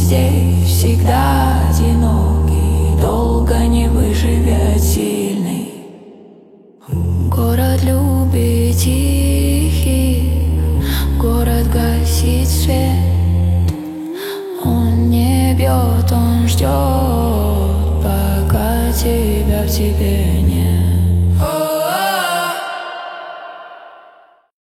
здесь всегда одинокий, долго не выживет сильный. Город любит тихих, город гасит свет. Он не бьет, он ждет, пока тебя в тебе нет.